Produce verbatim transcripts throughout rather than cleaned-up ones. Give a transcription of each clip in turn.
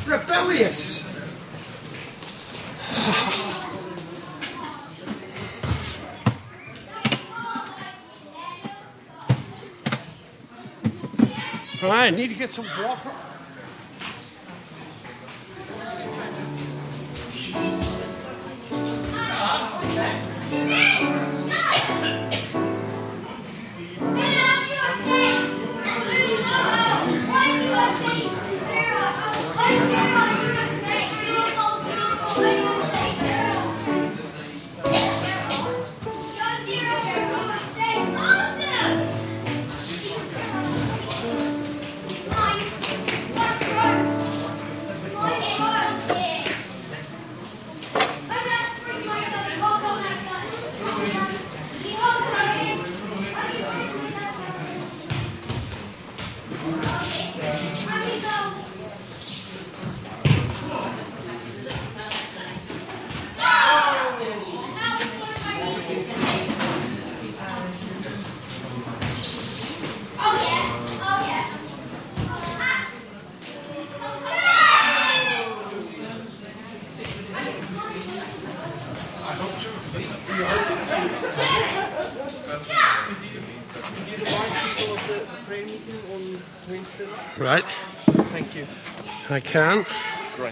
Rebellious! Alright, I need to get some water. Right. Thank you. I can. Great.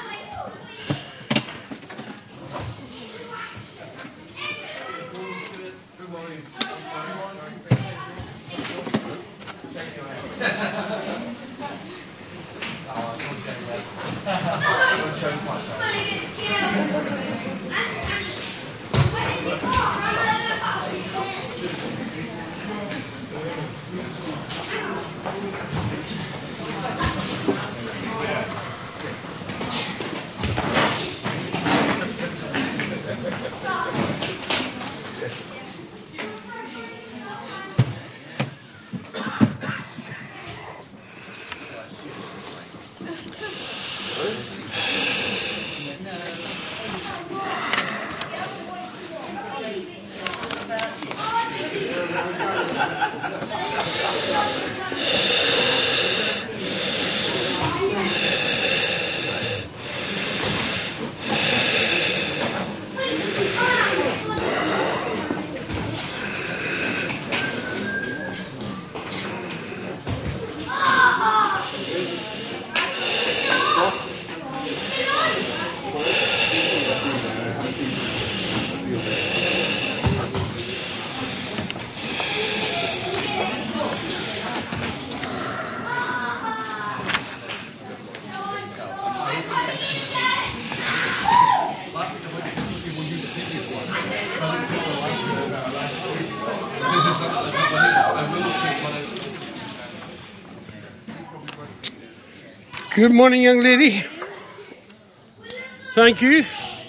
Good morning, young lady. Thank you.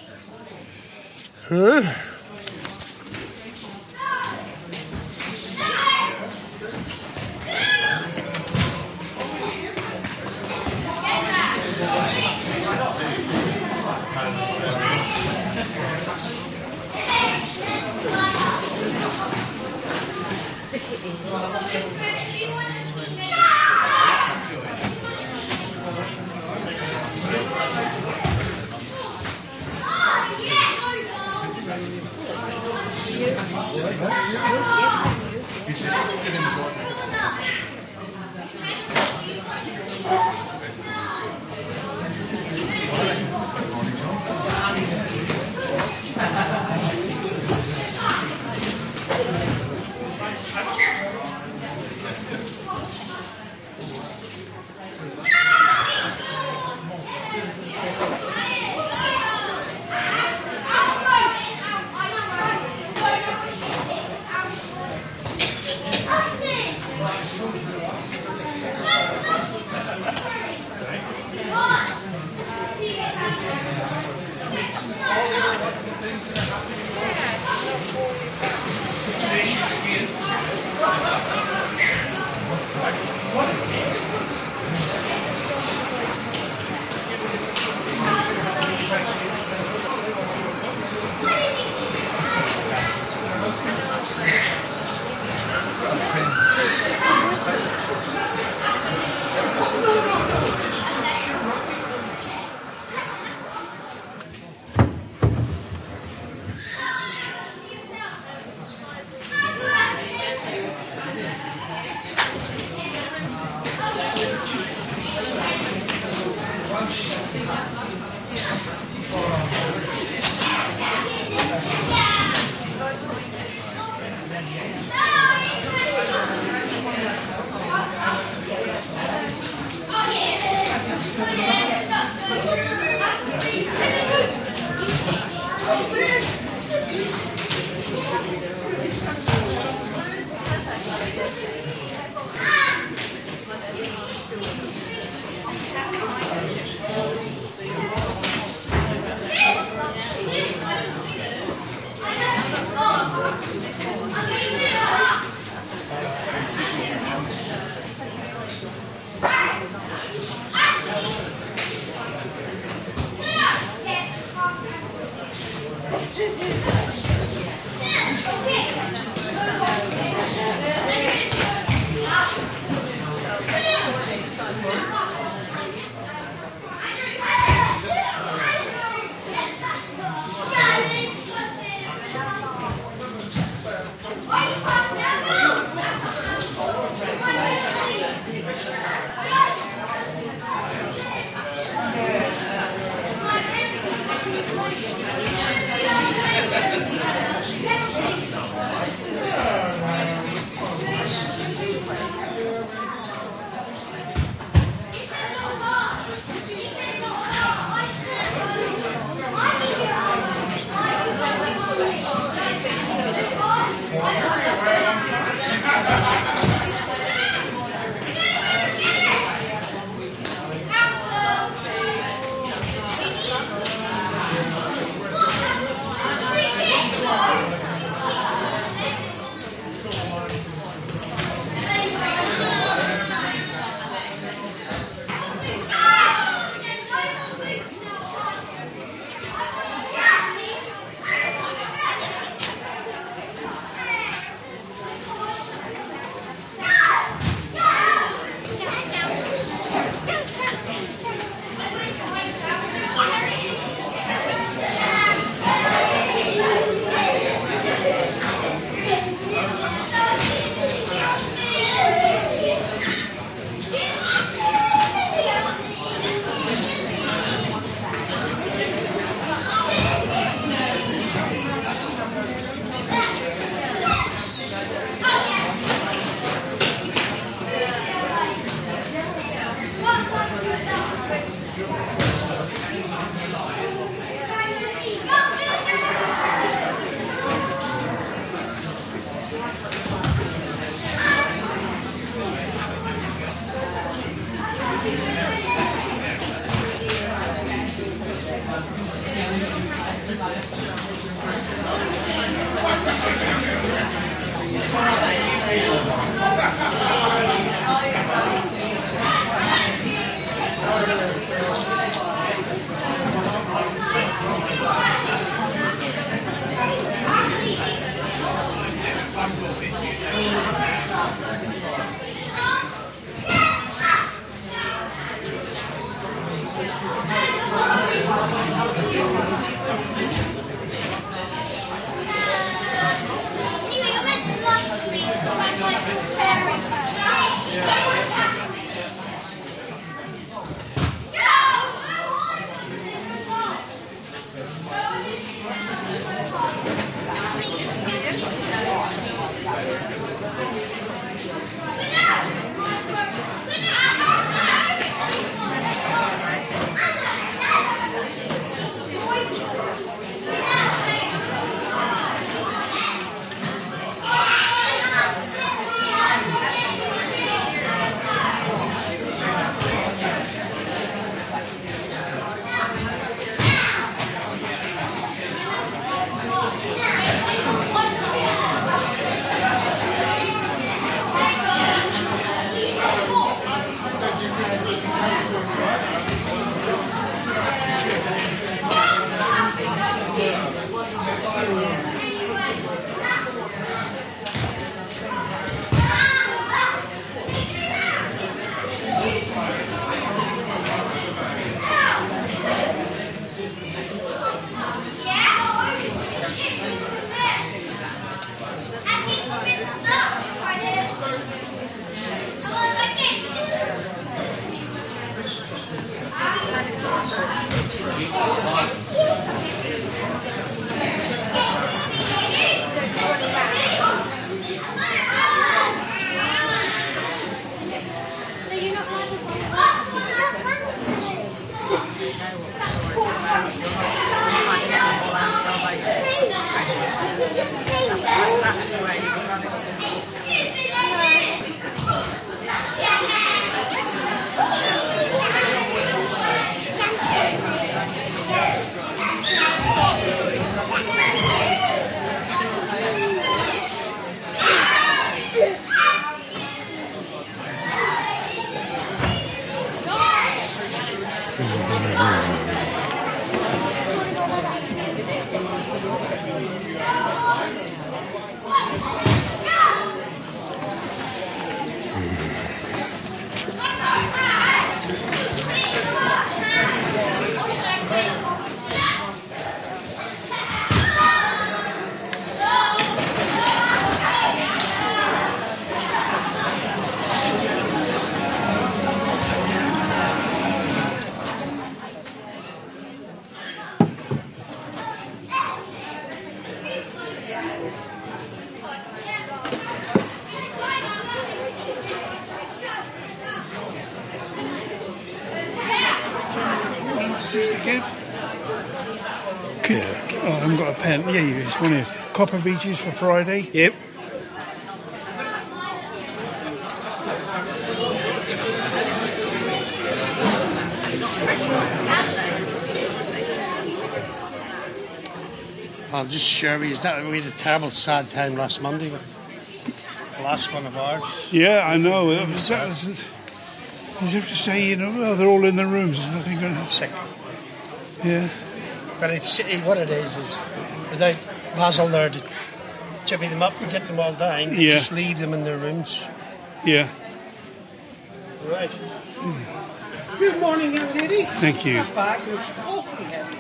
Huh? Oh, yeah. Boy, To give? Yeah. Oh, I haven't got a pen. Yeah, you just want to. Copper Beaches for Friday. Yep. I'll just share with you that we had a terrible sad time last Monday with the last one of ours. Yeah, I know. It was, that was, as if to say, you know, well, they're all in their rooms. There's nothing going to. Sick. Yeah. But it's it, what it is is without Basil there to chivvy them up and get them all down, Yeah. just leave them in their rooms. Yeah. Right. Mm. Good morning, young lady. Thank you. That bag looks awfully heavy.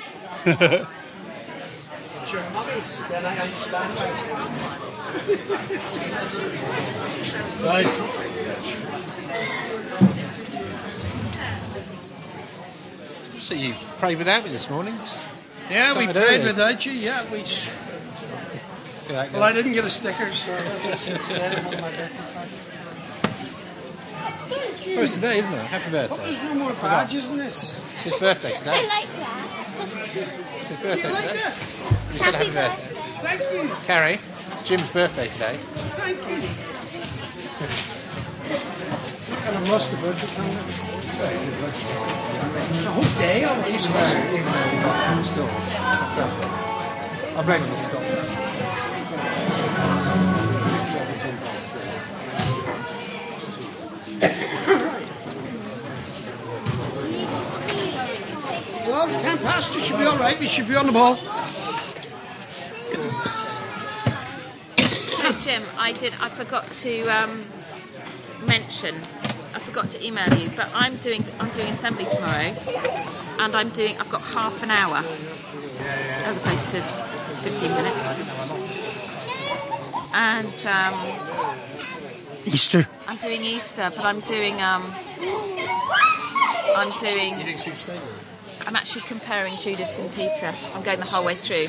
It's your mummy's, then I understand that. Right. So you prayed without me this morning? Yeah, we Started prayed early. without you. Yeah, we. Like Well, I didn't get a sticker, so it's there on my birthday card. Thank you. Oh, it's today, isn't it? Happy Hope birthday. there's no more badges in this. It's his birthday I today. like that. It's his Do birthday you like today. that? You said happy Happy birthday. Thank you. Carrie, it's Jim's birthday today. Thank you. And I've lost the birthday calendar. The whole day I'll use it. Still, fantastic. I'm blaming the Scots. Well, ten past, you should be all right. We should be on the ball. So Jim, I did. I forgot to um, mention. I forgot to email you, but I'm doing. I'm doing assembly tomorrow, and I'm doing. I've got half an hour as opposed to fifteen minutes. And um, Easter. I'm doing Easter, but I'm doing. Um, I'm doing. I'm actually comparing Judas and Peter. I'm going the whole way through.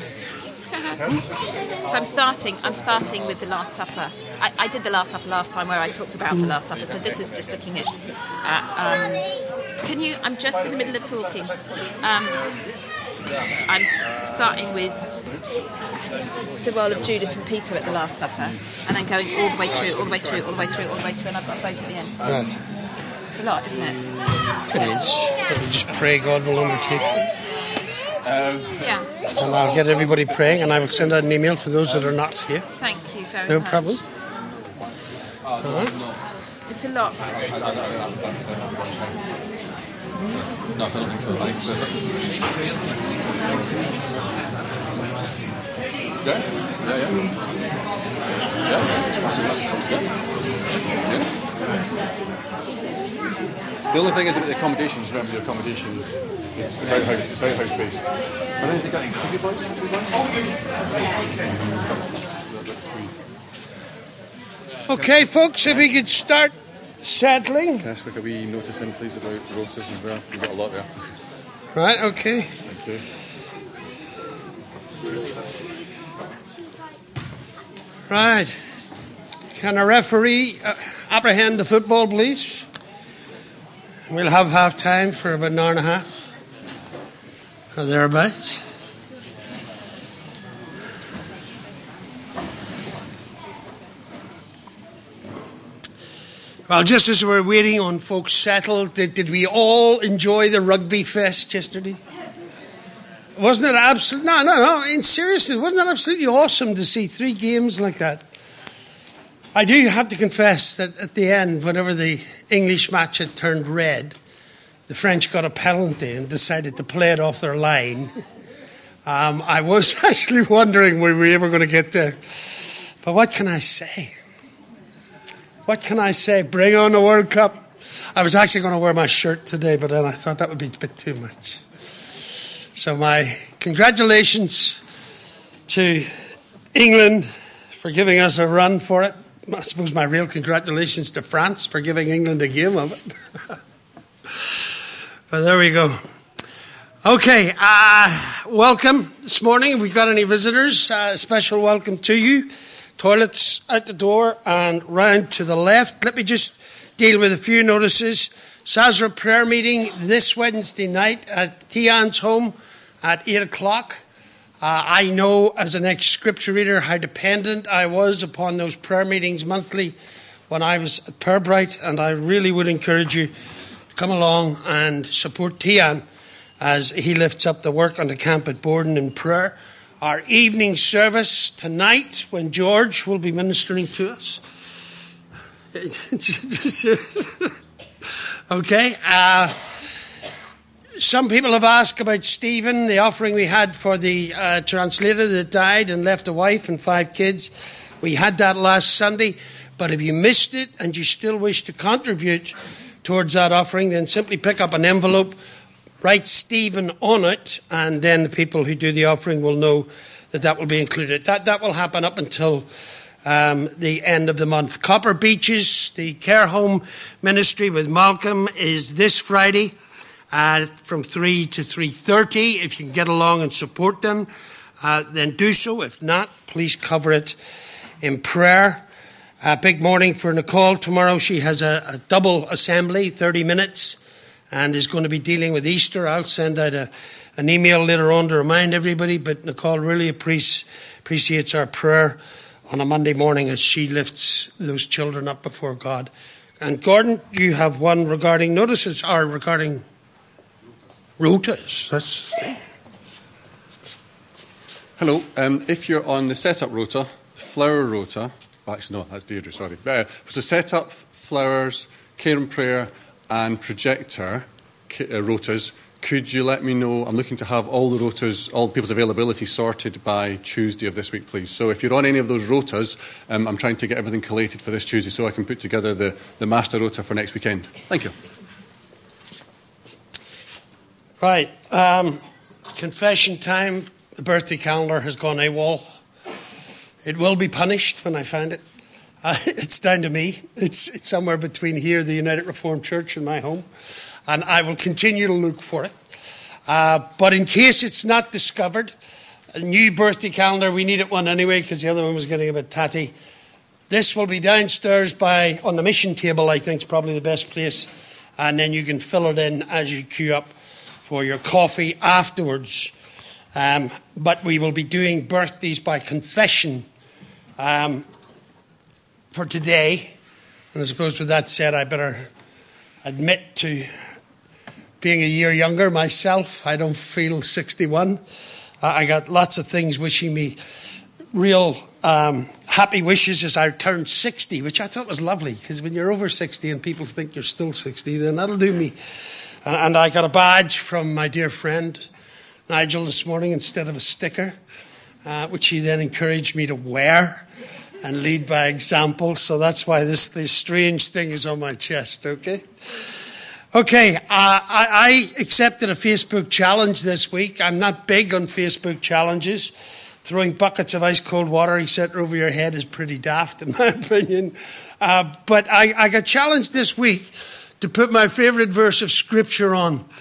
So I'm starting. I'm starting with the Last Supper. I, I did the Last Supper last time, where I talked about the Last Supper. So this is just looking at. at um, can you? I'm just in the middle of talking. Um, I'm s- starting with the role of Judas and Peter at the Last Supper, and then going all the way through, all the way through, all the way through, all the way through, and I've got a vote at the end. Right. It's a lot, isn't it? It is. But we just pray God will undertake it. Yeah. And I'll get everybody praying, and I will send out an email for those that are not here. Thank you very No much. problem. It's a lot. No, I don't think so. Thanks. Yeah, yeah, yeah. Yeah. Yeah. The only thing is about the accommodations. Remember, the accommodations. It's, it's outhouse. It's outhouse based. I don't think I think could you boys? Okay, folks, if we could start settling. Can I ask like a wee notice in, please, about rotors as well? We've got a lot there. Right, okay. Thank you. Right. Can a referee uh, apprehend the football, please? We'll have half time for about an hour and a half. Or thereabouts. Well, just as we're waiting on folks settled, did, did we all enjoy the rugby fest yesterday? Wasn't it absolutely... No, no, no, and seriously, wasn't that absolutely awesome to see three games like that? I do have to confess that at the end, whenever the English match had turned red, the French got a penalty and decided to play it off their line. Um, I was actually wondering were we ever going to get there. But what can I say? What can I say? Bring on the World Cup. I was actually going to wear my shirt today, but then I thought that would be a bit too much. So my congratulations to England for giving us a run for it. I suppose my real congratulations to France for giving England a game of it. But there we go. Okay, uh, welcome this morning. If we've got any visitors, uh, special welcome to you. Toilets out the door and round to the left. Let me just deal with a few notices. Sazra prayer meeting this Wednesday night at Tian's home at eight o'clock. Uh, I know as an ex-scripture reader how dependent I was upon those prayer meetings monthly when I was at Pirbright, and I really would encourage you to come along and support Tian as he lifts up the work on the camp at Borden in prayer. Our evening service tonight, when George will be ministering to us. Okay. Uh, some people have asked about Stephen, the offering we had for the uh, translator that died and left a wife and five kids. We had that last Sunday. But if you missed it and you still wish to contribute towards that offering, then simply pick up an envelope, write Stephen on it, and then the people who do the offering will know that that will be included. That that will happen up until um, the end of the month. Copper Beaches, the care home ministry with Malcolm, is this Friday uh, from three to three thirty. If you can get along and support them, uh, then do so. If not, please cover it in prayer. A big morning for Nicole tomorrow. She has a, a double assembly, thirty minutes, and is going to be dealing with Easter. I'll send out a, an email later on to remind everybody, but Nicole really appreciates, appreciates our prayer on a Monday morning as she lifts those children up before God. And Gordon, you have one regarding notices, or regarding rotas. That's... Hello. Um, if you're on the setup rota, flower rota, actually no, that's Deirdre, sorry. Uh, so setup, flowers, care and prayer, and projector uh, rotas, could you let me know? I'm looking to have all the rotas, all people's availability sorted by Tuesday of this week, please. So if you're on any of those rotas, um, I'm trying to get everything collated for this Tuesday so I can put together the, the master rota for next weekend. Thank you. Right. Um, confession time. The birthday calendar has gone AWOL. It will be punished when I find it. Uh, it's down to me. It's, it's somewhere between here, the United Reformed Church, and my home. And I will continue to look for it. Uh, but in case it's not discovered, a new birthday calendar, we needed one anyway because the other one was getting a bit tatty. This will be downstairs by on the mission table, I think is probably the best place. And then you can fill it in as you queue up for your coffee afterwards. Um, but we will be doing birthdays by confession um, for today. And I suppose with that said, I better admit to being a year younger myself. I don't feel sixty-one. Uh, I got lots of things wishing me real um, happy wishes as I turned sixty, which I thought was lovely, because when you're over sixty and people think you're still sixty, then that'll do me. And, and I got a badge from my dear friend Nigel this morning instead of a sticker, uh, which he then encouraged me to wear and lead by example. So that's why this, this strange thing is on my chest, okay? Okay, uh, I, I accepted a Facebook challenge this week. I'm not big on Facebook challenges. Throwing buckets of ice-cold water etc. over your head is pretty daft, in my opinion. Uh, but I, I got challenged this week to put my favourite verse of Scripture on.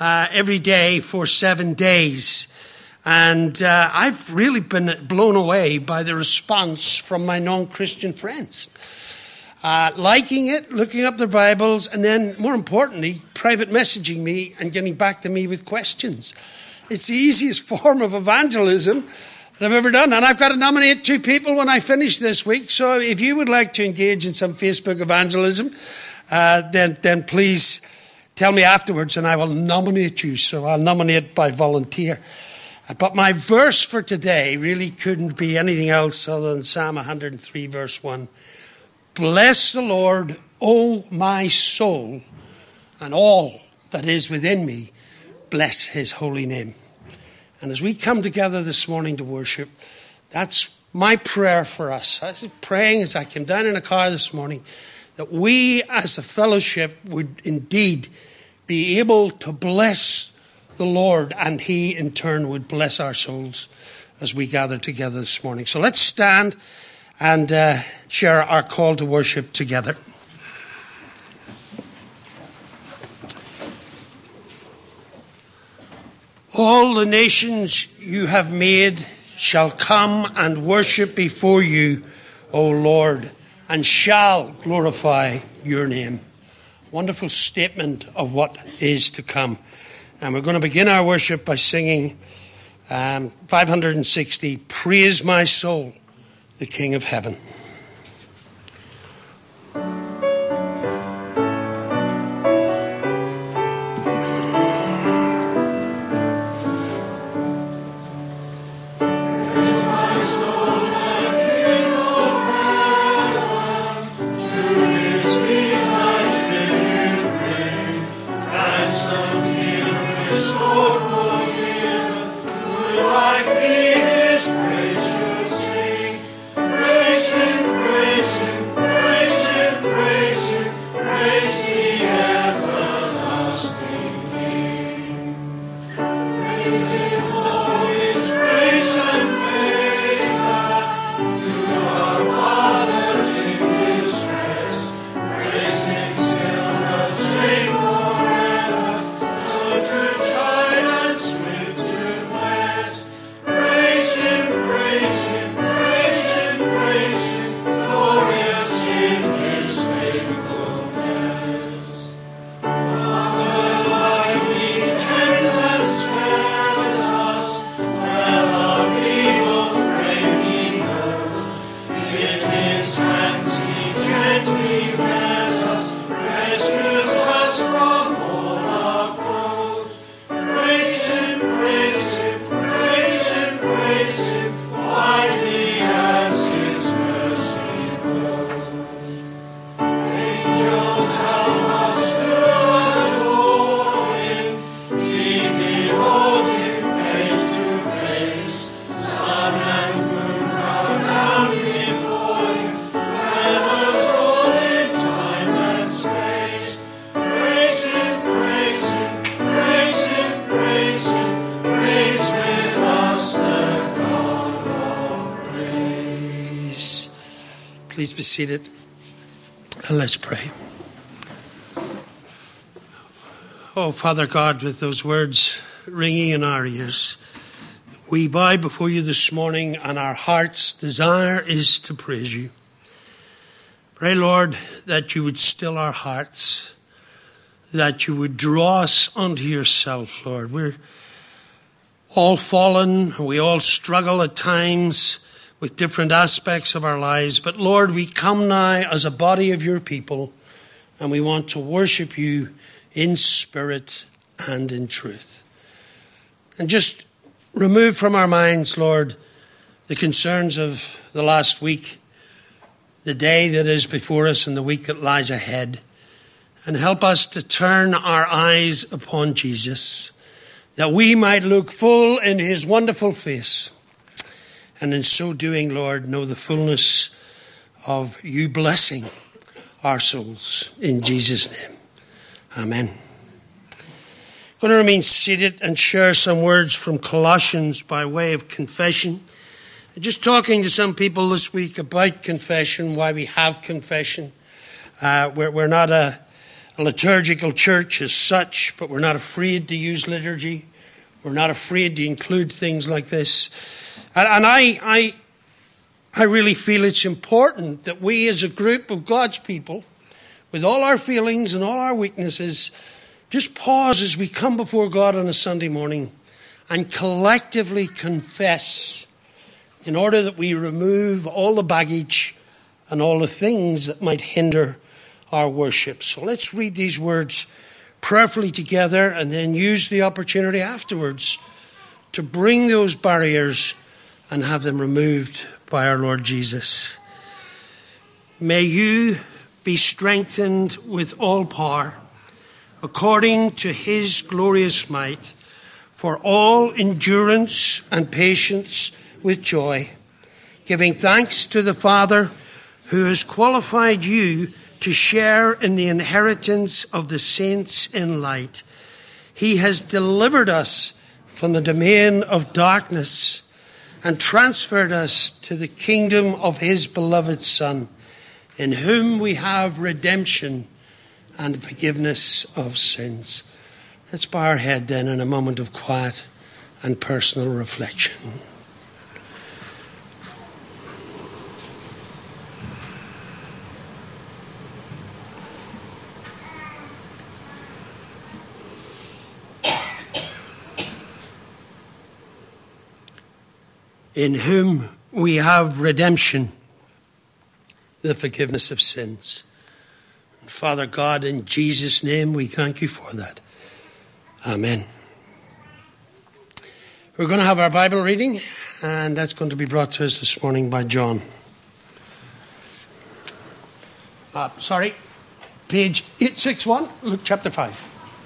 uh, every day for seven days. And uh, I've really been blown away by the response from my non-Christian friends. Uh, liking it, looking up their Bibles, and then, more importantly, private messaging me and getting back to me with questions. It's the easiest form of evangelism that I've ever done. And I've got to nominate two people when I finish this week. So if you would like to engage in some Facebook evangelism, uh, then, then please tell me afterwards and I will nominate you. So I'll nominate by volunteer. But my verse for today really couldn't be anything else other than Psalm one hundred three, verse one. Bless the Lord, O my soul, and all that is within me, bless his holy name. And as we come together this morning to worship, that's my prayer for us. I was praying as I came down in a car this morning that we as a fellowship would indeed be able to bless the Lord, and he in turn would bless our souls as we gather together this morning. So let's stand and uh, share our call to worship together. All the nations you have made shall come and worship before you, O Lord, and shall glorify your name. Wonderful statement of what is to come. And we're going to begin our worship by singing um, five hundred sixty, Praise My Soul, the King of Heaven. Please be seated and let's pray. Oh, Father God, with those words ringing in our ears, we bow before you this morning and our heart's desire is to praise you. Pray, Lord, that you would still our hearts, that you would draw us unto yourself, Lord. We're all fallen, we all struggle at times with different aspects of our lives. But Lord, we come now as a body of your people and we want to worship you in spirit and in truth. And just remove from our minds, Lord, the concerns of the last week, the day that is before us and the week that lies ahead. And help us to turn our eyes upon Jesus, that we might look full in his wonderful face. And in so doing, Lord, know the fullness of you blessing our souls. In Jesus' name, amen. I'm going to remain seated and share some words from Colossians by way of confession. Just talking to some people this week about confession, why we have confession. Uh, we're, we're not a, a liturgical church as such, but we're not afraid to use liturgy. We're not afraid to include things like this. And, and I, I, I really feel it's important that we as a group of God's people, with all our feelings and all our weaknesses, just pause as we come before God on a Sunday morning and collectively confess, in order that we remove all the baggage and all the things that might hinder our worship. So let's read these words prayerfully together and then use the opportunity afterwards to bring those barriers and have them removed by our Lord Jesus. May you be strengthened with all power, according to his glorious might, for all endurance and patience with joy, giving thanks to the Father who has qualified you to share in the inheritance of the saints in light. He has delivered us from the domain of darkness and transferred us to the kingdom of his beloved Son, in whom we have redemption and forgiveness of sins. Let's bow our head then in a moment of quiet and personal reflection. In whom we have redemption, the forgiveness of sins. And Father God, in Jesus' name, we thank you for that. Amen. We're going to have our Bible reading, and that's going to be brought to us this morning by John. Uh, sorry, page eight sixty-one, Luke chapter five.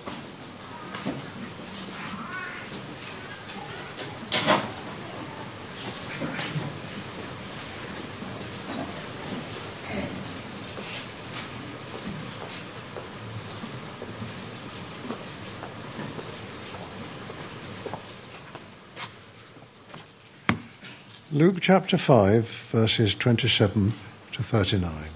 Luke chapter five, verses twenty-seven to thirty-nine.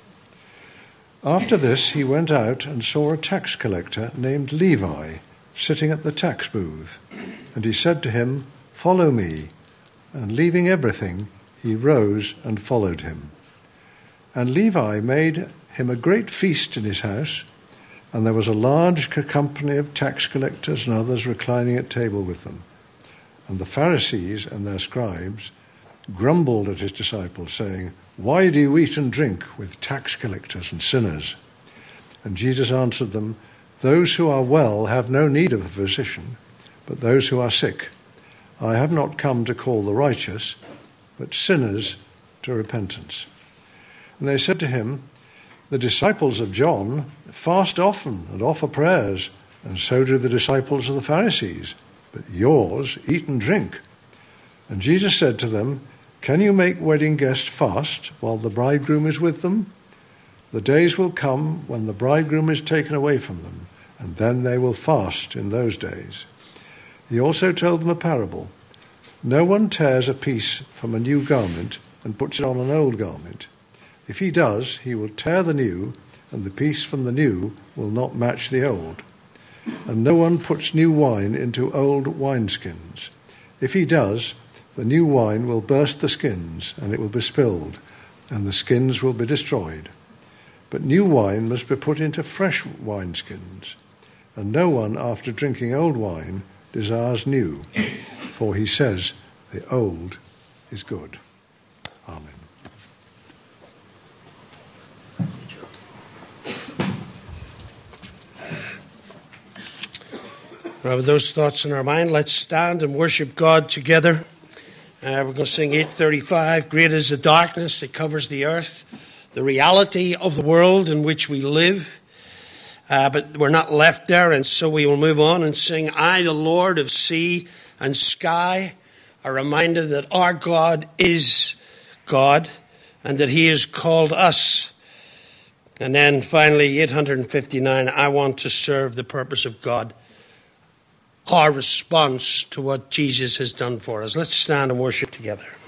After this, he went out and saw a tax collector named Levi sitting at the tax booth. And he said to him, "Follow me." And leaving everything, he rose and followed him. And Levi made him a great feast in his house, and there was a large company of tax collectors and others reclining at table with them. And the Pharisees and their scribes grumbled at his disciples, saying, "Why do you eat and drink with tax collectors and sinners?" And Jesus answered them, "Those who are well have no need of a physician, but those who are sick. I have not come to call the righteous, but sinners to repentance." And they said to him, "The disciples of John fast often and offer prayers, and so do the disciples of the Pharisees, but yours eat and drink." And Jesus said to them, "Can you make wedding guests fast while the bridegroom is with them? The days will come when the bridegroom is taken away from them, and then they will fast in those days." He also told them a parable. "No one tears a piece from a new garment and puts it on an old garment. If he does, he will tear the new, and the piece from the new will not match the old. And no one puts new wine into old wineskins. If he does, the new wine will burst the skins, and it will be spilled, and the skins will be destroyed. But new wine must be put into fresh wineskins. And no one, after drinking old wine, desires new, for he says, the old is good." Amen. With those thoughts in our mind, let's stand and worship God together. Uh, we're going to sing eight thirty-five, "Great is the darkness that covers the earth," the reality of the world in which we live. Uh, but we're not left there, and so we will move on and sing, "I, the Lord of sea and sky," a reminder that our God is God and that he has called us. And then finally, eight fifty-nine, "I want to serve the purpose of God," our response to what Jesus has done for us. Let's stand and worship together.